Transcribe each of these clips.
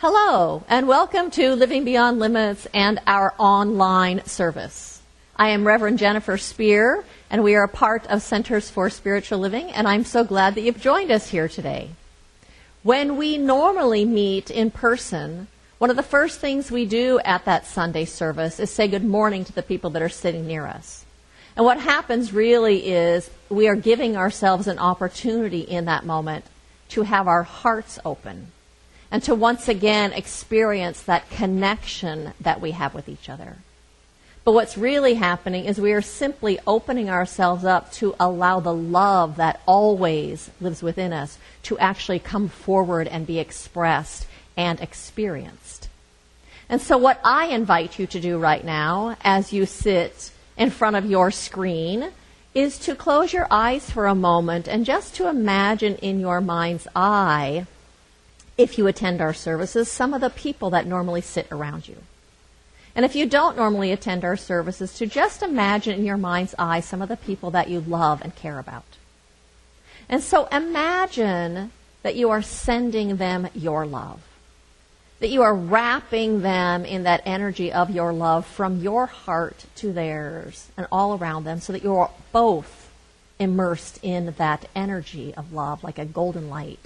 Hello, and welcome to Living Beyond Limits and our online service. I am Reverend Jennifer Spear, and we are a part of Centers for Spiritual Living, and I'm so glad that you've joined us here today. When we normally meet in person, one of the first things we do at that Sunday service is say good morning to the people that are sitting near us. And what happens really is we are giving ourselves an opportunity in that moment to have our hearts open and to once again experience that connection that we have with each other. But what's really happening is we are simply opening ourselves up to allow the love that always lives within us to actually come forward and be expressed and experienced. And so what I invite you to do right now as you sit in front of your screen is to close your eyes for a moment and just to imagine in your mind's eye, if you attend our services, some of the people that normally sit around you. And if you don't normally attend our services, to just imagine in your mind's eye some of the people that you love and care about. And so imagine that you are sending them your love, that you are wrapping them in that energy of your love from your heart to theirs and all around them, so that you're both immersed in that energy of love like a golden light.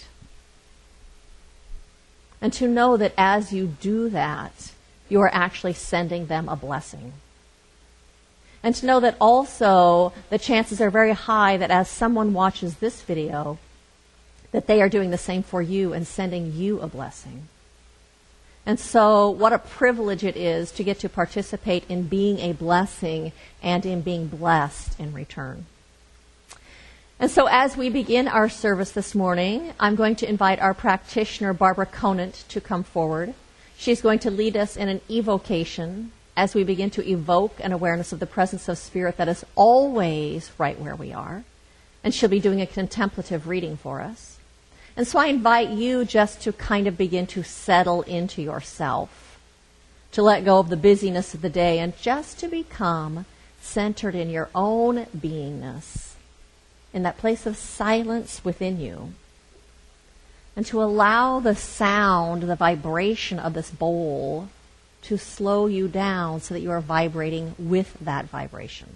And to know that as you do that, you are actually sending them a blessing. And to know that also the chances are very high that as someone watches this video, that they are doing the same for you and sending you a blessing. And so what a privilege it is to get to participate in being a blessing and in being blessed in return. And so as we begin our service this morning, I'm going to invite our practitioner, Barbara Conant, to come forward. She's going to lead us in an evocation as we begin to evoke an awareness of the presence of Spirit that is always right where we are. And she'll be doing a contemplative reading for us. And so I invite you just to kind of begin to settle into yourself, to let go of the busyness of the day and just to become centered in your own beingness, in that place of silence within you, and to allow the sound, the vibration of this bowl to slow you down so that you are vibrating with that vibration.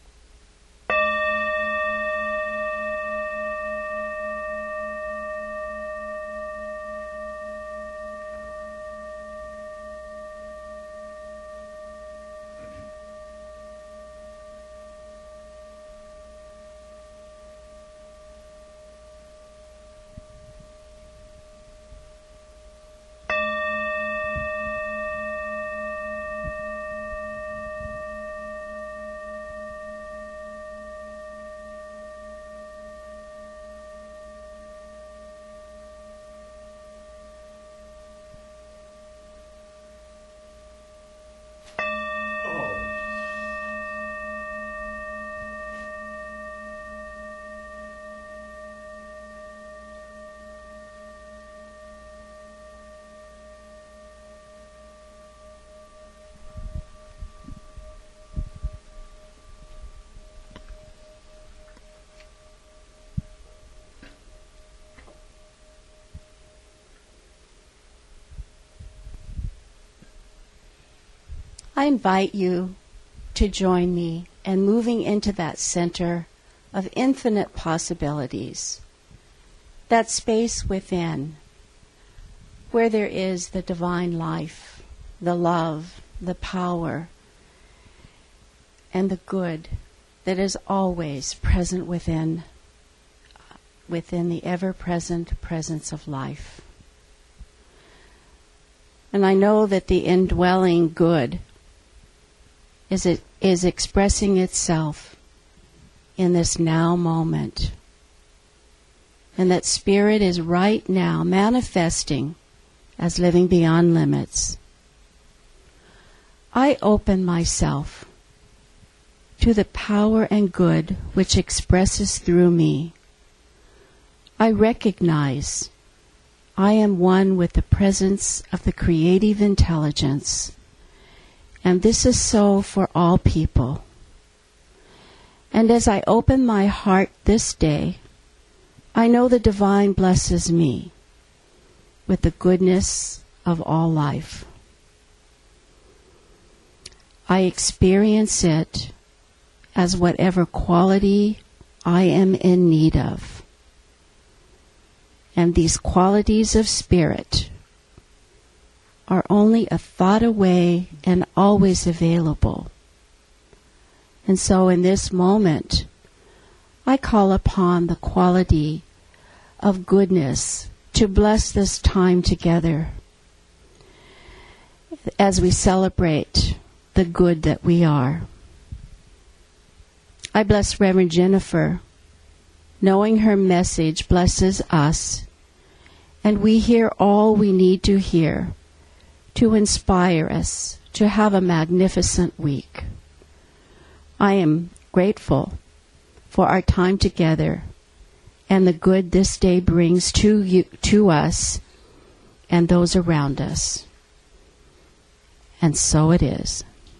I invite you to join me in moving into that center of infinite possibilities, that space within where there is the divine life, the love, the power, and the good that is always present within the ever-present presence of life. And I know that the indwelling good is expressing itself in this now moment. And that Spirit is right now manifesting as living beyond limits. I open myself to the power and good which expresses through me. I recognize I am one with the presence of the creative intelligence. And this is so for all people. And as I open my heart this day, I know the divine blesses me with the goodness of all life. I experience it as whatever quality I am in need of. And these qualities of spirit are only a thought away and always available. And so in this moment, I call upon the quality of goodness to bless this time together as we celebrate the good that we are. I bless Reverend Jennifer, knowing her message blesses us, and we hear all we need to hear to inspire us to have a magnificent week. I am grateful for our time together and the good this day brings to us and those around us. And so it is.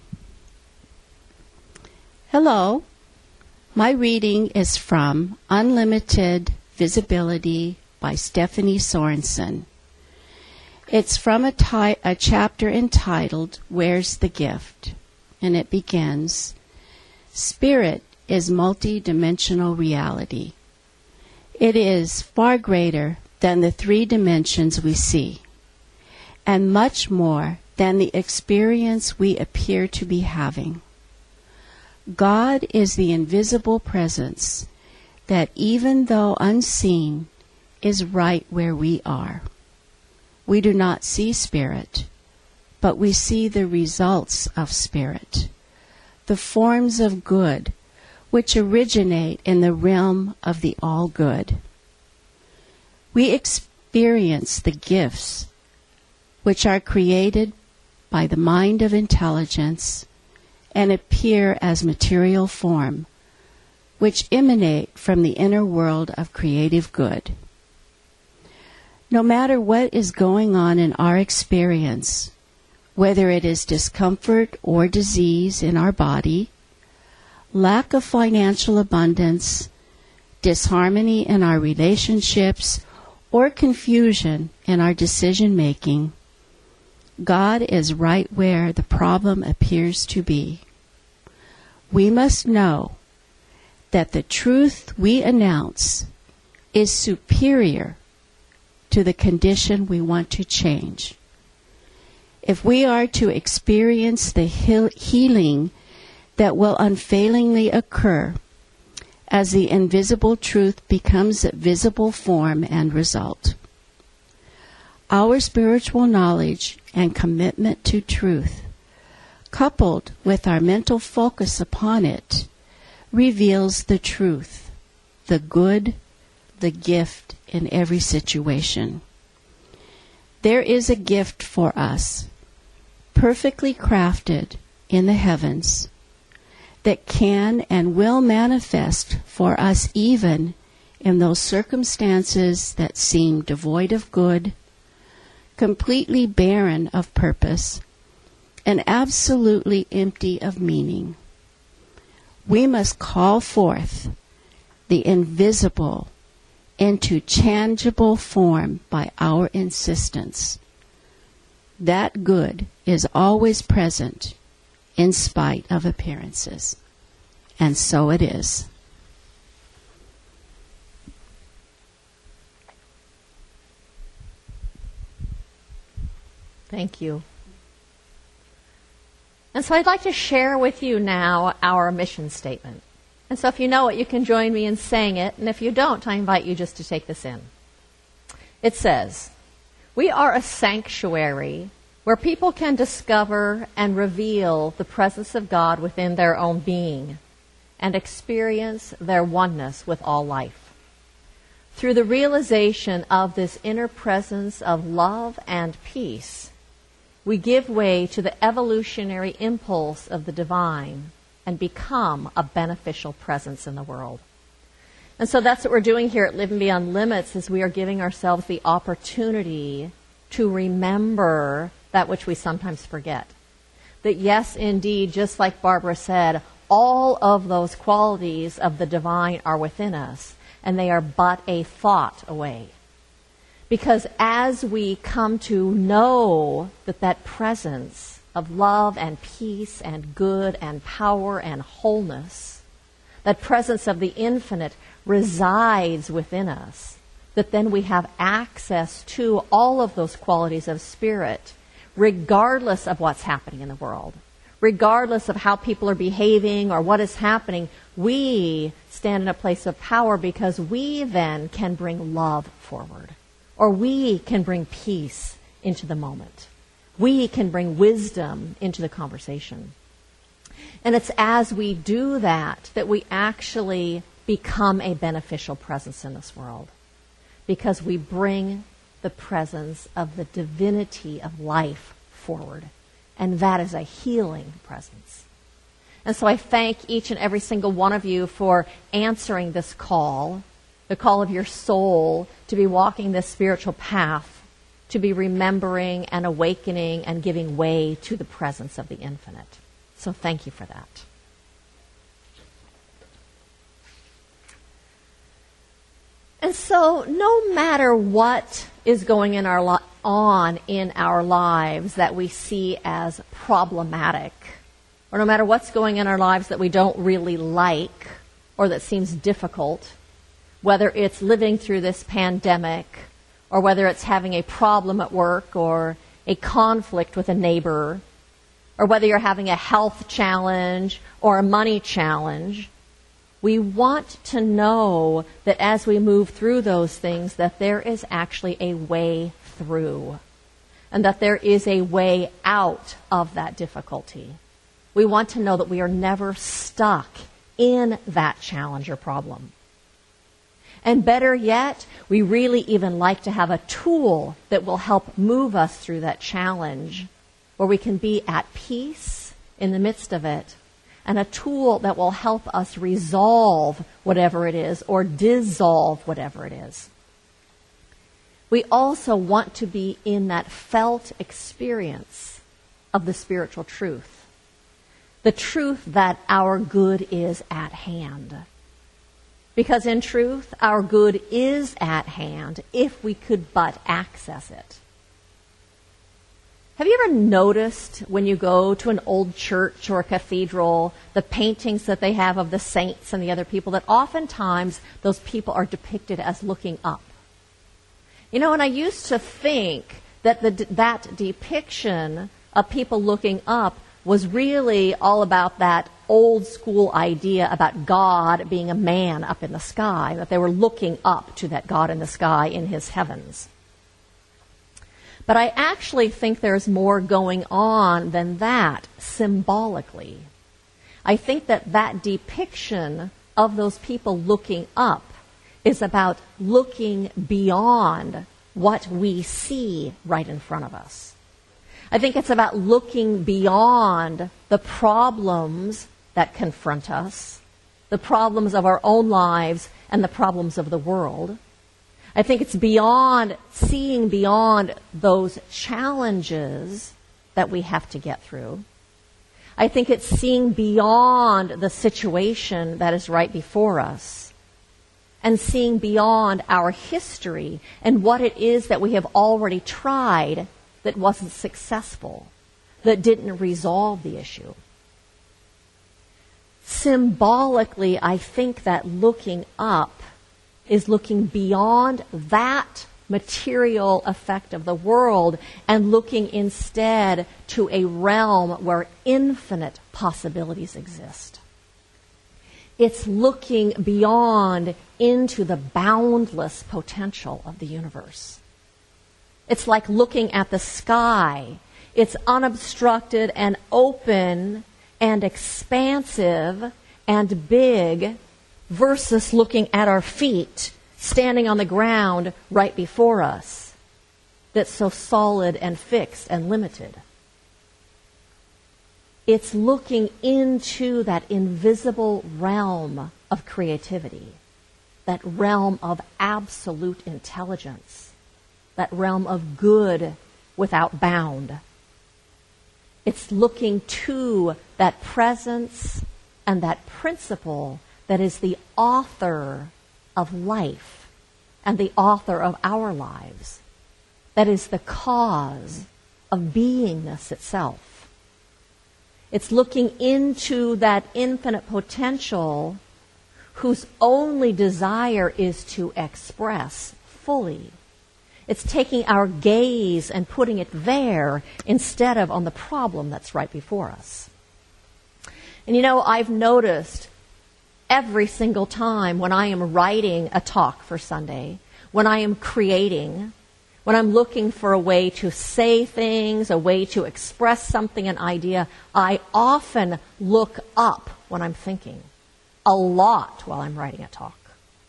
Hello. My reading is from Unlimited Visibility by Stephanie Sorensen. It's from a chapter entitled, Where's the Gift? And it begins, Spirit is multi-dimensional reality. It is far greater than the 3 dimensions we see, and much more than the experience we appear to be having. God is the invisible presence that, even though unseen, is right where we are. We do not see Spirit, but we see the results of Spirit, the forms of good which originate in the realm of the all-good. We experience the gifts which are created by the mind of intelligence and appear as material form, which emanate from the inner world of creative good. No matter what is going on in our experience, whether it is discomfort or disease in our body, lack of financial abundance, disharmony in our relationships, or confusion in our decision-making, God is right where the problem appears to be. We must know that the truth we announce is superior to the condition we want to change. If we are to experience the healing that will unfailingly occur as the invisible truth becomes a visible form and result, our spiritual knowledge and commitment to truth, coupled with our mental focus upon it, reveals the truth, the good, the gift in every situation. There is a gift for us, perfectly crafted in the heavens, that can and will manifest for us even in those circumstances that seem devoid of good, completely barren of purpose, and absolutely empty of meaning. We must call forth the invisible into tangible form by our insistence. That good is always present in spite of appearances. And so it is. Thank you. And so I'd like to share with you now our mission statement. And so if you know it, you can join me in saying it. And if you don't, I invite you just to take this in. It says, we are a sanctuary where people can discover and reveal the presence of God within their own being and experience their oneness with all life. Through the realization of this inner presence of love and peace, we give way to the evolutionary impulse of the divine and become a beneficial presence in the world. And so that's what we're doing here at Living Beyond Limits, is we are giving ourselves the opportunity to remember that which we sometimes forget. That yes, indeed, just like Barbara said, all of those qualities of the divine are within us, and they are but a thought away. Because as we come to know that presence of love and peace and good and power and wholeness, that presence of the infinite resides within us, that then we have access to all of those qualities of spirit, regardless of what's happening in the world, regardless of how people are behaving or what is happening. We stand in a place of power because we then can bring love forward, or we can bring peace into the moment. We can bring wisdom into the conversation. And it's as we do that that we actually become a beneficial presence in this world, because we bring the presence of the divinity of life forward. And that is a healing presence. And so I thank each and every single one of you for answering this call, the call of your soul to be walking this spiritual path, to be remembering and awakening and giving way to the presence of the infinite. So thank you for that. And so no matter what is going on in our lives that we see as problematic, or no matter what's going in our lives that we don't really like or that seems difficult, whether it's living through this pandemic, or whether it's having a problem at work or a conflict with a neighbor, or whether you're having a health challenge or a money challenge, we want to know that as we move through those things, that there is actually a way through, and that there is a way out of that difficulty. We want to know that we are never stuck in that challenge or problem. And better yet, we really even like to have a tool that will help move us through that challenge, where we can be at peace in the midst of it, and a tool that will help us resolve whatever it is or dissolve whatever it is. We also want to be in that felt experience of the spiritual truth, the truth that our good is at hand. Because in truth, our good is at hand if we could but access it. Have you ever noticed when you go to an old church or a cathedral, the paintings that they have of the saints and the other people, that oftentimes those people are depicted as looking up? You know, and I used to think that that depiction of people looking up was really all about that old school idea about God being a man up in the sky, that they were looking up to that God in the sky in his heavens. But I actually think there's more going on than that symbolically. I think that depiction of those people looking up is about looking beyond what we see right in front of us. I think it's about looking beyond the problems that confront us, the problems of our own lives and the problems of the world. I think it's seeing beyond those challenges that we have to get through. I think it's seeing beyond the situation that is right before us, and seeing beyond our history and what it is that we have already tried that wasn't successful, that didn't resolve the issue. Symbolically, I think that looking up is looking beyond that material effect of the world and looking instead to a realm where infinite possibilities exist. It's looking beyond into the boundless potential of the universe. It's like looking at the sky. It's unobstructed and open and expansive and big, versus looking at our feet, standing on the ground right before us, that's so solid and fixed and limited. It's looking into that invisible realm of creativity, that realm of absolute intelligence, that realm of good without bound. It's looking to that presence and that principle that is the author of life and the author of our lives. That is the cause of beingness itself. It's looking into that infinite potential whose only desire is to express fully. It's taking our gaze and putting it there instead of on the problem that's right before us. And you know, I've noticed every single time when I am writing a talk for Sunday, when I am creating, when I'm looking for a way to say things, a way to express something, an idea, I often look up when I'm thinking. A lot while I'm writing a talk.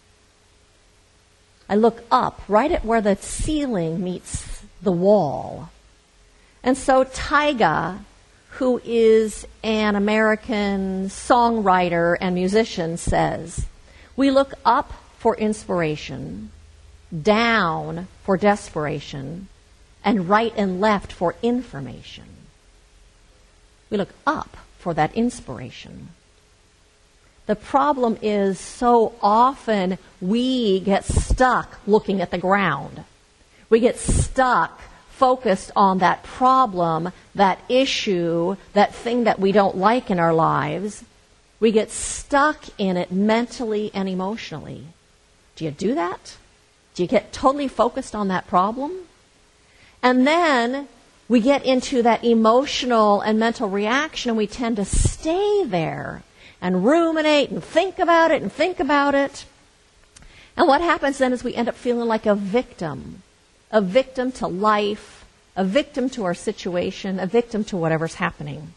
I look up right at where the ceiling meets the wall. And so Tyga, who is an American songwriter and musician, says, we look up for inspiration, down for desperation, and right and left for information. We look up for that inspiration. The problem is so often we get stuck looking at the ground. We get stuck focused on that problem, that issue, that thing that we don't like in our lives. We get stuck in it mentally and emotionally. Do you do that? Do you get totally focused on that problem? And then we get into that emotional and mental reaction, and we tend to stay there and ruminate and think about it and think about it. And what happens then is we end up feeling like a victim to life, a victim to our situation, a victim to whatever's happening.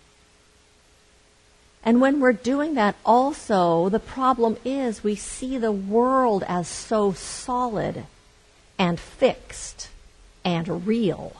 And when we're doing that also, the problem is we see the world as so solid and fixed and real.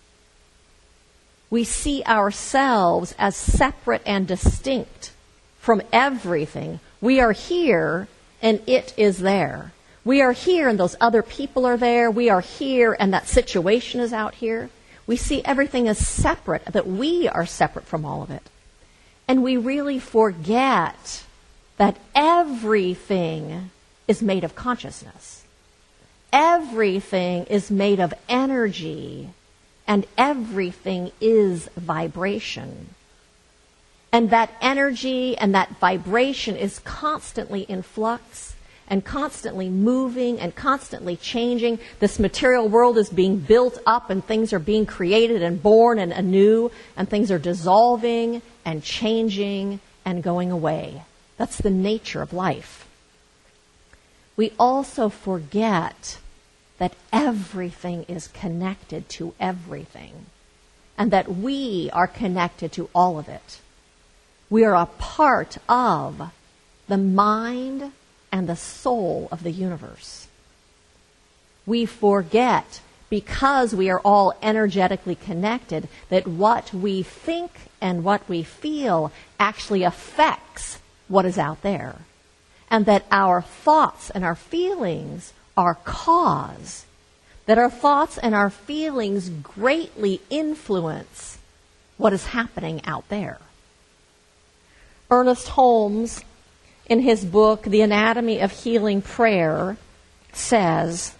We see ourselves as separate and distinct from everything. We are here and it is there. We are here and those other people are there. We are here and that situation is out here. We see everything as separate, that we are separate from all of it. And we really forget that everything is made of consciousness. Everything is made of energy, and everything is vibration. And that energy and that vibration is constantly in flux and constantly moving and constantly changing. This material world is being built up and things are being created and born and anew, and things are dissolving and changing and going away. That's the nature of life. We also forget that everything is connected to everything and that we are connected to all of it. We are a part of the mind and the soul of the universe. We forget, because we are all energetically connected, that what we think and what we feel actually affects what is out there. And that our thoughts and our feelings are cause. That our thoughts and our feelings greatly influence what is happening out there. Ernest Holmes, in his book, The Anatomy of Healing Prayer, says,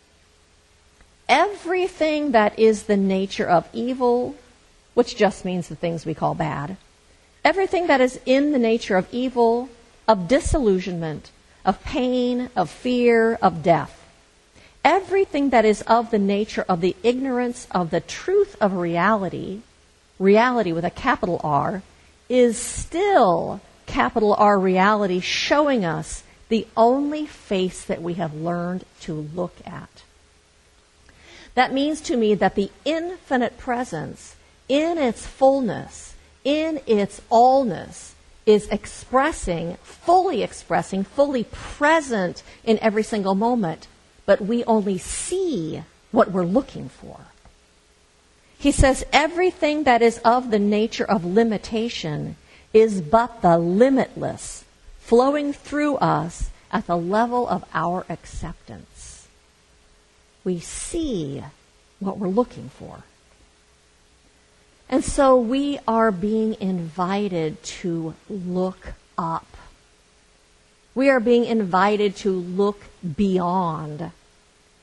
everything that is the nature of evil, which just means the things we call bad, everything that is in the nature of evil, of disillusionment, of pain, of fear, of death, everything that is of the nature of the ignorance of the truth of reality, reality with a capital R, is still capital R reality, showing us the only face that we have learned to look at. That means to me that the infinite presence, in its fullness, in its allness, is expressing, fully present in every single moment, but we only see what we're looking for. He says everything that is of the nature of limitation is but the limitless flowing through us at the level of our acceptance. We see what we're looking for. And so we are being invited to look up. We are being invited to look beyond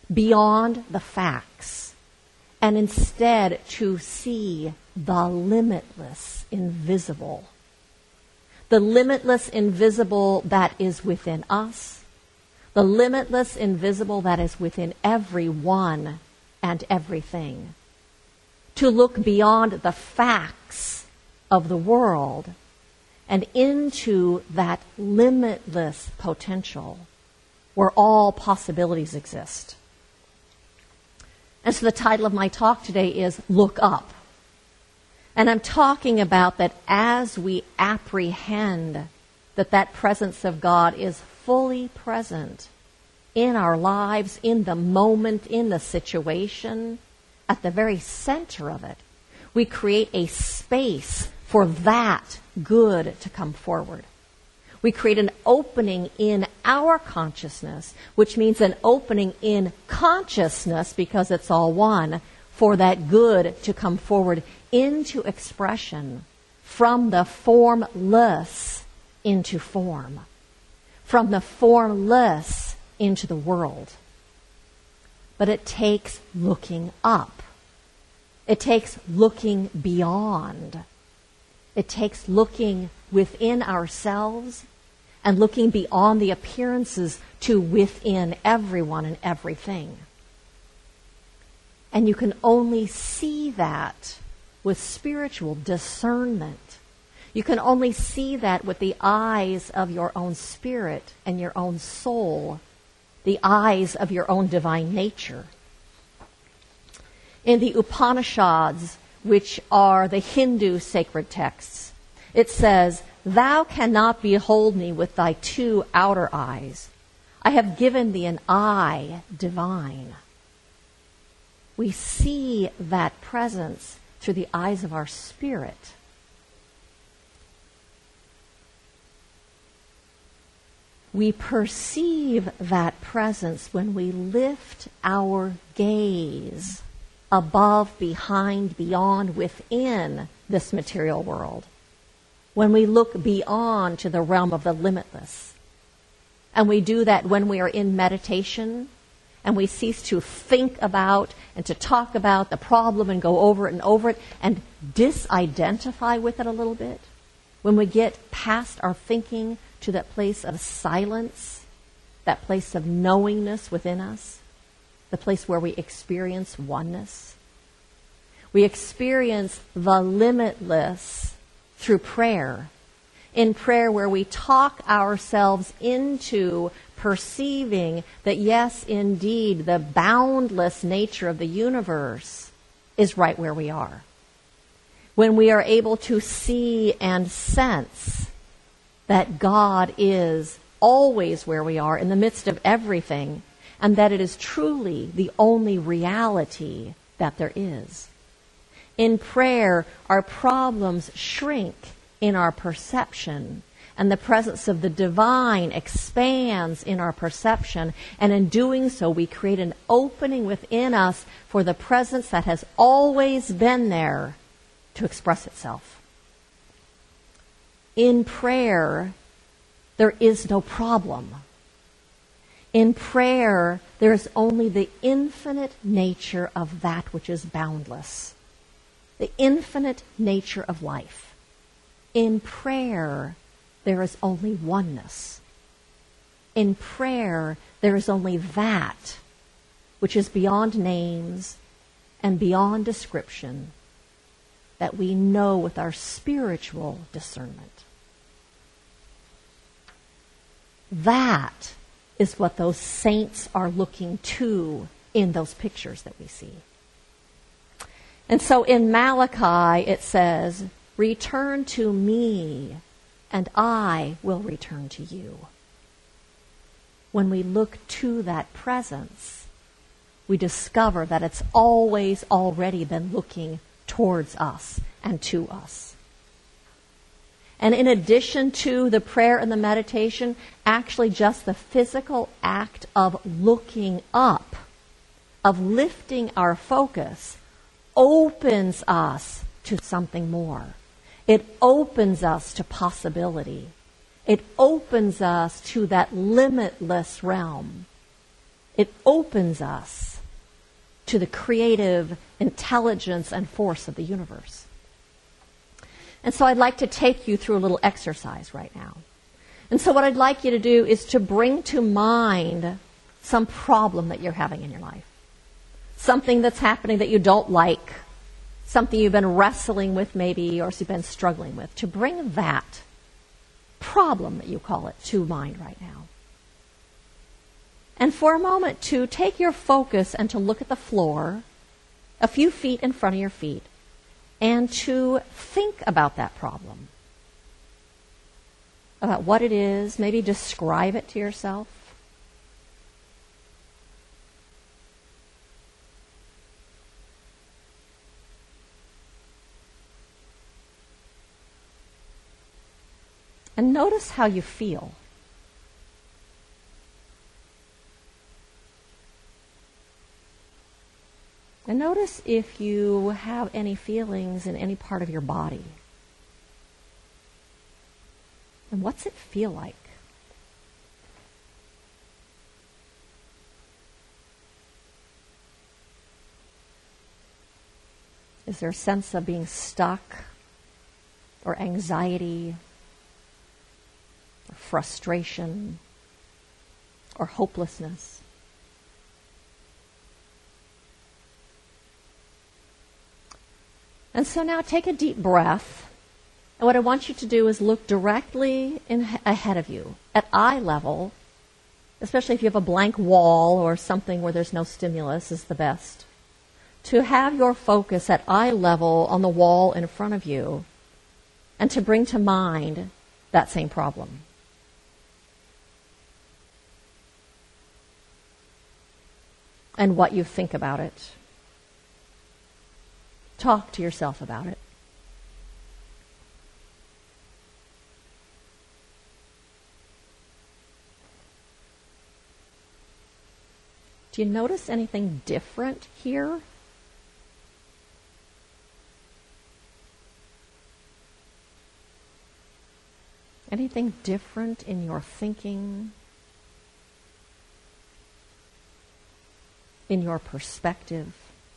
beyond the facts, and instead to see the limitless invisible. The limitless invisible that is within us, the limitless invisible that is within everyone and everything. To look beyond the facts of the world and into that limitless potential where all possibilities exist. And so the title of my talk today is Look Up. And I'm talking about that as we apprehend that presence of God is fully present in our lives, in the moment, in the situation, at the very center of it, we create a space for that good to come forward. We create an opening in our consciousness, which means an opening in consciousness, because it's all one, for that good to come forward into expression from the formless into form, from the formless into the world. But it takes looking up. It takes looking beyond. It takes looking within ourselves and looking beyond the appearances to within everyone and everything. And you can only see that with spiritual discernment. You can only see that with the eyes of your own spirit and your own soul, the eyes of your own divine nature. In the Upanishads, which are the Hindu sacred texts, it says, "Thou cannot behold me with thy two outer eyes. I have given thee an eye divine." We see that presence through the eyes of our spirit. We perceive that presence when we lift our gaze above, behind, beyond, within this material world. When we look beyond to the realm of the limitless. And we do that when we are in meditation, and we cease to think about and to talk about the problem and go over it and disidentify with it a little bit. When we get past our thinking to that place of silence, that place of knowingness within us, the place where we experience oneness. We experience the limitless through prayer. In prayer, where we talk ourselves into perceiving that, yes, indeed, the boundless nature of the universe is right where we are. When we are able to see and sense that God is always where we are in the midst of everything, and that it is truly the only reality that there is. In prayer, our problems shrink in our perception, and the presence of the divine expands in our perception, and in doing so, we create an opening within us for the presence that has always been there to express itself. In prayer, there is no problem. In prayer, there is only the infinite nature of that which is boundless, the infinite nature of life. In prayer, there is only oneness. In prayer, there is only that which is beyond names and beyond description that we know with our spiritual discernment. That is what those saints are looking to in those pictures that we see. And so in Malachi it says, "Return to me, and I will return to you." When we look to that presence, we discover that it's always already been looking towards us and to us. And in addition to the prayer and the meditation, actually just the physical act of looking up, of lifting our focus, opens us to something more. It opens us to possibility. It opens us to that limitless realm. It opens us to the creative intelligence and force of the universe. And so I'd like to take you through a little exercise right now. And so what I'd like you to do is to bring to mind some problem that you're having in your life. Something that's happening that you don't like. Something you've been wrestling with maybe, or you've been struggling with. To bring that problem, that you call it, to mind right now. And for a moment to take your focus and to look at the floor a few feet in front of your feet and to think about that problem. About what it is, maybe describe it to yourself. And notice how you feel. And notice if you have any feelings in any part of your body. And what's it feel like? Is there a sense of being stuck, or anxiety, or frustration, or hopelessness? And so now take a deep breath. And what I want you to do is look directly ahead of you, at eye level, especially if you have a blank wall or something where there's no stimulus is the best, to have your focus at eye level on the wall in front of you and to bring to mind that same problem. And what you think about it. Talk to yourself about it. Do you notice anything different here? Anything different in your thinking? In your perspective?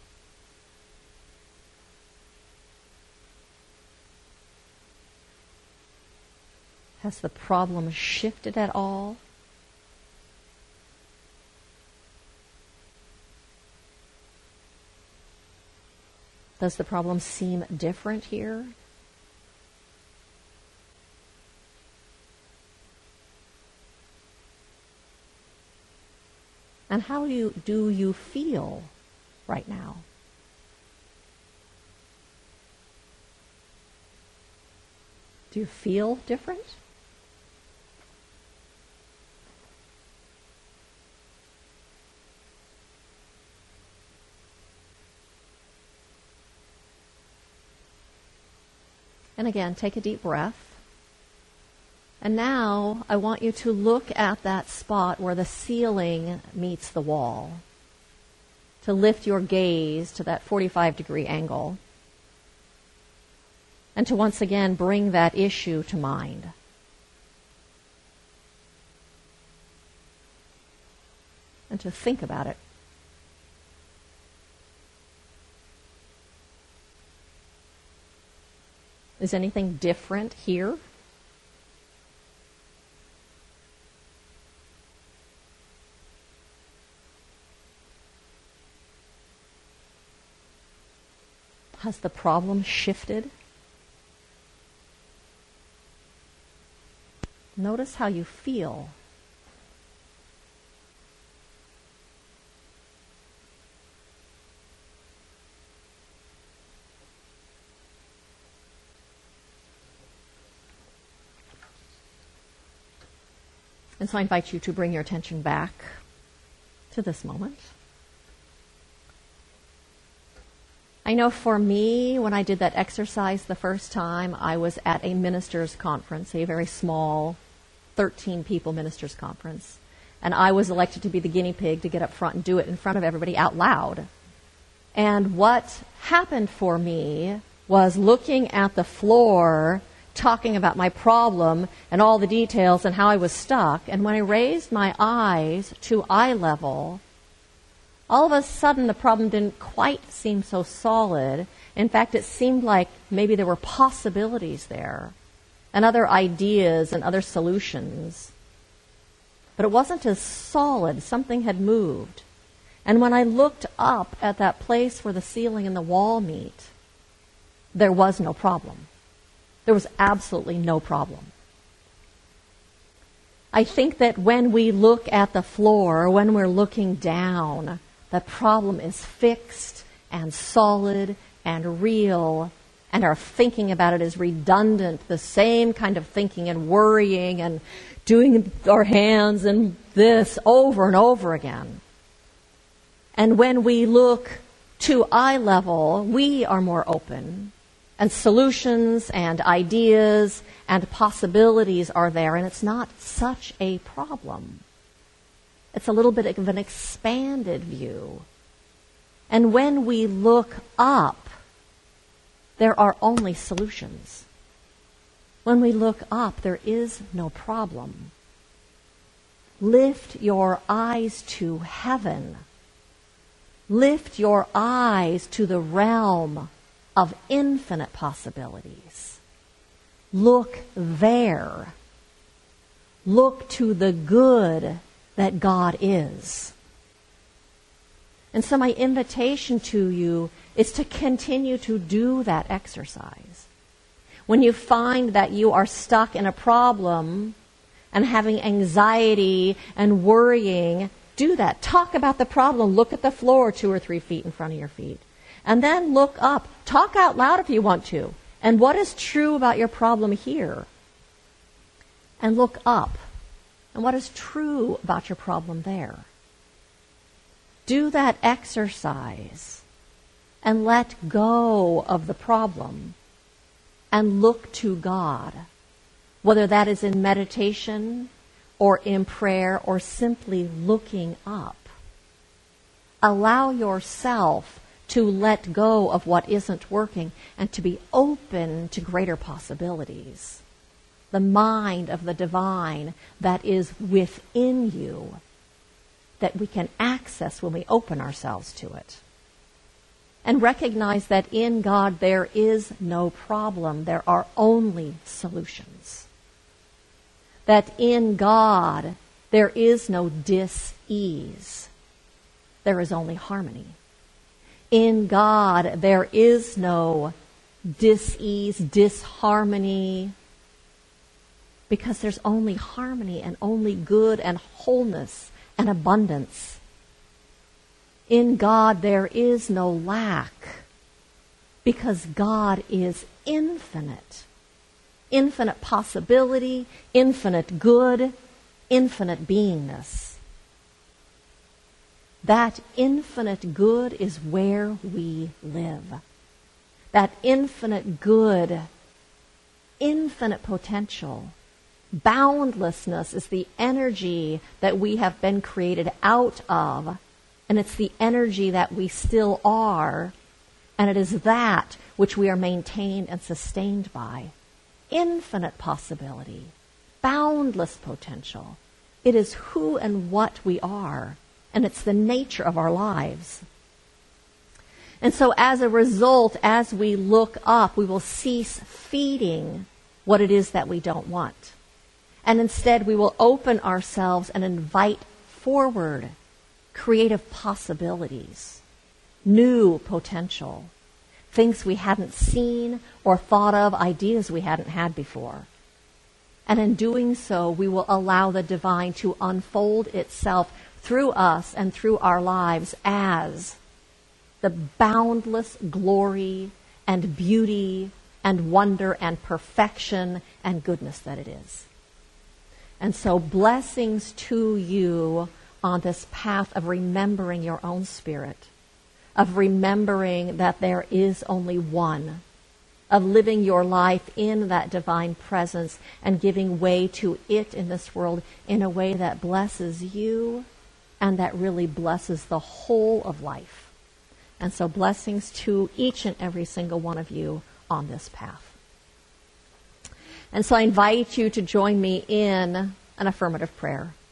Has the problem shifted at all? Does the problem seem different here? And how do you feel right now? Do you feel different? And again, take a deep breath. And now I want you to look at that spot where the ceiling meets the wall. To lift your gaze to that 45-degree angle. And to once again bring that issue to mind. And to think about it. Is anything different here? Has the problem shifted? Notice how you feel. And so I invite you to bring your attention back to this moment. I know for me, when I did that exercise the first time, I was at a ministers' conference, a very small 13 people ministers' conference. And I was elected to be the guinea pig to get up front and do it in front of everybody out loud. And what happened for me was looking at the floor, talking about my problem and all the details and how I was stuck. And when I raised my eyes to eye level all of a sudden the problem didn't quite seem so solid. In fact, it seemed like maybe there were possibilities there and other ideas and other solutions. But it wasn't as solid. Something had moved. And when I looked up at that place where the ceiling and the wall meet, there was no problem. There was absolutely no problem. I think that when we look at the floor, when we're looking down, the problem is fixed and solid and real, and our thinking about it is redundant, the same kind of thinking and worrying and doing our hands and this over and over again. And when we look to eye level, we are more open, and solutions and ideas and possibilities are there, and it's not such a problem. It's a little bit of an expanded view. And when we look up, there are only solutions. When we look up, there is no problem. Lift your eyes to heaven. Lift your eyes to the realm of infinite possibilities. Look there. Look to the good that God is. And so my invitation to you is to continue to do that exercise. When you find that you are stuck in a problem and having anxiety and worrying, do that. Talk about the problem. Look at the floor 2 or 3 feet in front of your feet. And then look up. Talk out loud if you want to. And what is true about your problem here? And look up. And what is true about your problem there? Do that exercise and let go of the problem and look to God, whether that is in meditation or in prayer or simply looking up. Allow yourself to let go of what isn't working and to be open to greater possibilities. The mind of the divine that is within you, that we can access when we open ourselves to it. And recognize that in God there is no problem. There are only solutions. That in God there is no dis-ease. There is only harmony. In God there is no dis-ease, disharmony, because there's only harmony and only good and wholeness and abundance. In God there is no lack, because God is infinite. Infinite possibility, infinite good, infinite beingness. That infinite good is where we live. That infinite good, infinite potential, boundlessness is the energy that we have been created out of, and it's the energy that we still are, and it is that which we are maintained and sustained by. Infinite possibility, boundless potential. It is who and what we are, and it's the nature of our lives. And so as a result, as we look up, we will cease feeding what it is that we don't want. And instead, we will open ourselves and invite forward creative possibilities, new potential, things we hadn't seen or thought of, ideas we hadn't had before. And in doing so, we will allow the divine to unfold itself through us and through our lives as the boundless glory and beauty and wonder and perfection and goodness that it is. And so blessings to you on this path of remembering your own spirit, of remembering that there is only one, of living your life in that divine presence and giving way to it in this world in a way that blesses you and that really blesses the whole of life. And so blessings to each and every single one of you on this path. And so I invite you to join me in an affirmative prayer.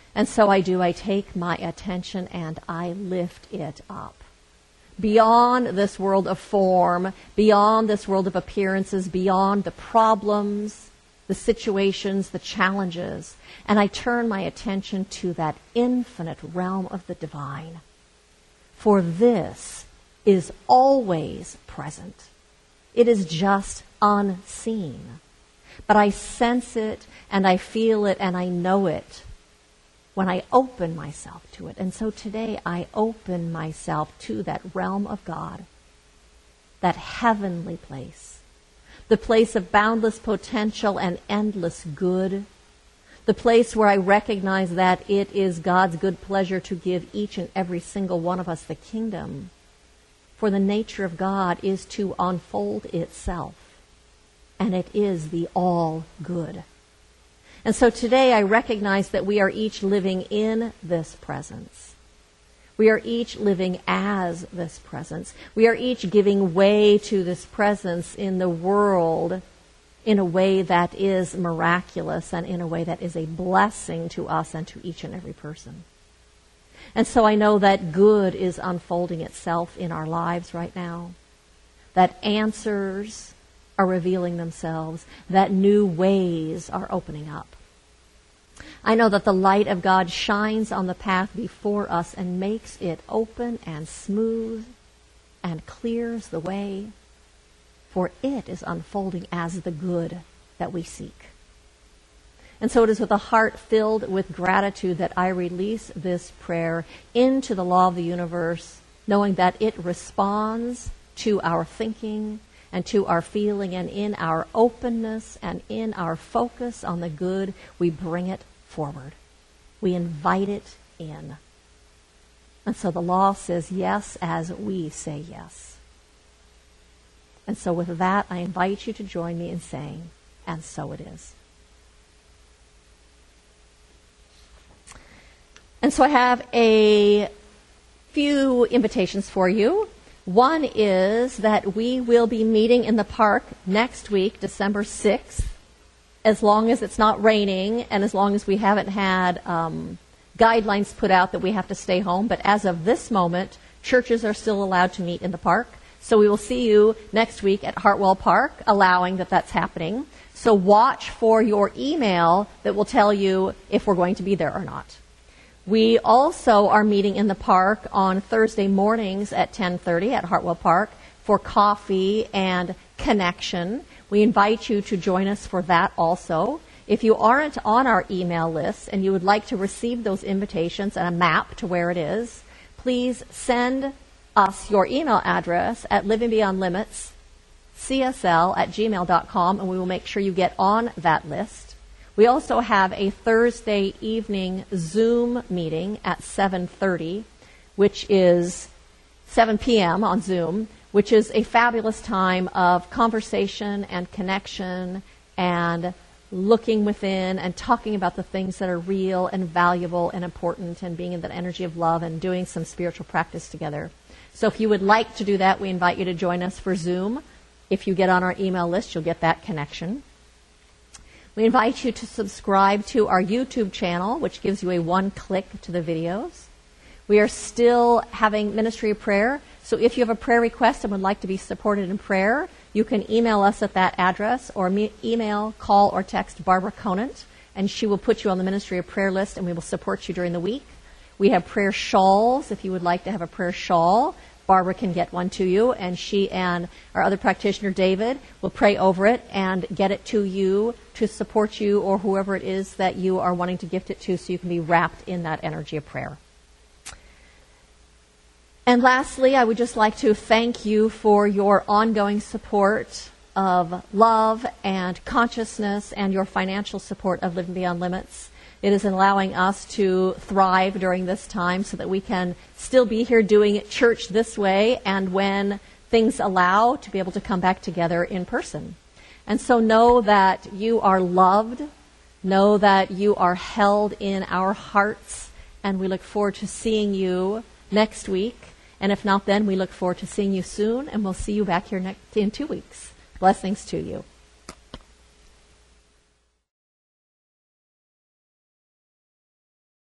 And so I do. I take my attention and I lift it up. Beyond this world of form, beyond this world of appearances, beyond the problems, the situations, the challenges. And I turn my attention to that infinite realm of the divine. For this is always present. It is just unseen. But I sense it and I feel it and I know it when I open myself to it. And so today I open myself to that realm of God, that heavenly place, the place of boundless potential and endless good, the place where I recognize that it is God's good pleasure to give each and every single one of us the kingdom. For the nature of God is to unfold itself, and it is the all good. And so today I recognize that we are each living in this presence. We are each living as this presence. We are each giving way to this presence in the world in a way that is miraculous and in a way that is a blessing to us and to each and every person. And so I know that good is unfolding itself in our lives right now, that answers are revealing themselves, that new ways are opening up. I know that the light of God shines on the path before us and makes it open and smooth and clears the way, for it is unfolding as the good that we seek. And so it is with a heart filled with gratitude that I release this prayer into the law of the universe, knowing that it responds to our thinking and to our feeling, and in our openness and in our focus on the good, we bring it forward. We invite it in. And so the law says yes as we say yes. And so with that, I invite you to join me in saying, and so it is. And so I have a few invitations for you. One is that we will be meeting in the park next week, December 6th, as long as it's not raining and as long as we haven't had guidelines put out that we have to stay home. But as of this moment, churches are still allowed to meet in the park. So we will see you next week at Hartwell Park, allowing that that's happening. So watch for your email that will tell you if we're going to be there or not. We also are meeting in the park on Thursday mornings at 10:30 at Hartwell Park for coffee and connection. We invite you to join us for that also. If you aren't on our email list and you would like to receive those invitations and a map to where it is, please send us your email address at livingbeyondlimitscsl@gmail.com, and we will make sure you get on that list. We also have a Thursday evening Zoom meeting at 7:30, which is 7 p.m. on Zoom, which is a fabulous time of conversation and connection and looking within and talking about the things that are real and valuable and important and being in that energy of love and doing some spiritual practice together. So if you would like to do that, we invite you to join us for Zoom. If you get on our email list, you'll get that connection. We invite you to subscribe to our YouTube channel, which gives you a one-click to the videos. We are still having Ministry of Prayer, so if you have a prayer request and would like to be supported in prayer, you can email us at that address or email, call, or text Barbara Conant, and she will put you on the Ministry of Prayer list, and we will support you during the week. We have prayer shawls. If you would like to have a prayer shawl, Barbara can get one to you, and she and our other practitioner, David, will pray over it and get it to you to support you or whoever it is that you are wanting to gift it to, so you can be wrapped in that energy of prayer. And lastly, I would just like to thank you for your ongoing support of love and consciousness and your financial support of Living Beyond Limits. It is allowing us to thrive during this time so that we can still be here doing church this way, and when things allow, to be able to come back together in person. And so know that you are loved, know that you are held in our hearts, and we look forward to seeing you next week. And if not then, we look forward to seeing you soon, and we'll see you back here in 2 weeks. Blessings to you.